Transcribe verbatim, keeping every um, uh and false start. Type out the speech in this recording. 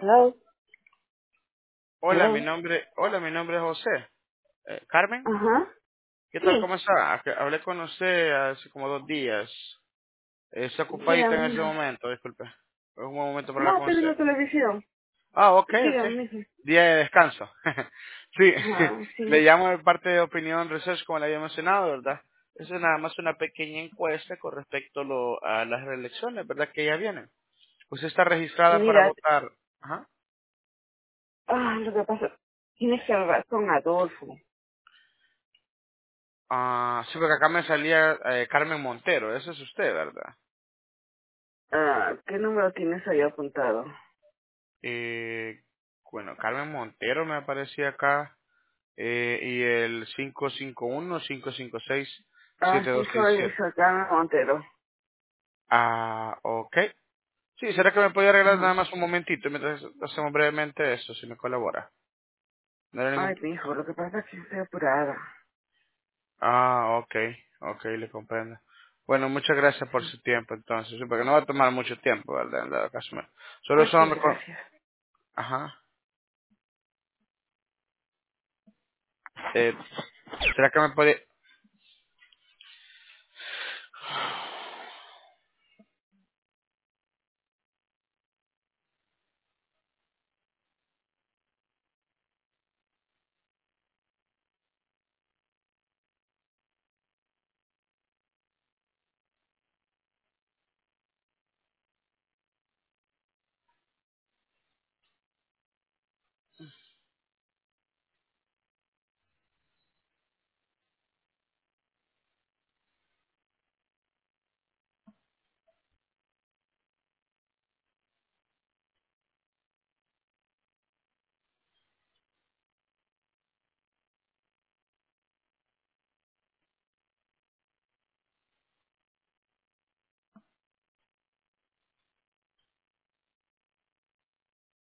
Hello. Hola, mi Hello. nombre, hola, mi nombre es José. Eh, Carmen, Ajá. ¿qué tal? Sí. ¿Cómo está? Ah, que Hablé con usted hace como dos días. Eh, ¿Está ocupadita en Dígame, ese mijo. momento? Disculpe. Es un buen momento para hablar No, con estoy usted. viendo televisión. Ah, ok, ok. Dígame, mijo. Día de descanso. Sí, Ajá, le sí. llamo de parte de Opinión Research, como le había mencionado, ¿verdad? Eso es nada más una pequeña encuesta con respecto a, lo- a las reelecciones, ¿verdad? Que ya vienen. Usted está registrada para Mira, votar. Ajá. ah, lo que pasa, tienes que hablar con Adolfo. Ah, sí, porque acá me salía eh, Carmen Montero. Ese es usted, ¿verdad? Ah, ¿qué número tienes ahí apuntado? Eh, bueno, Carmen Montero me aparecía acá. Eh, y el cinco cinco uno, cinco cinco seis, Ah, siete sí, dos seis soy siete. Sacana Montero. Ah, ok. Sí, ¿será que me podía arreglar nada Ajá. más un momentito mientras hacemos brevemente eso, si me colabora? No era ningún... Ay, mijo, lo que pasa es que estoy apurada. Ah, ok, ok, le comprendo. Bueno, muchas gracias por su tiempo entonces, sí, porque no va a tomar mucho tiempo, ¿verdad? En dado caso, me- Solo Ok, son... reco- gracias. Ajá. Eh, ¿será que me puede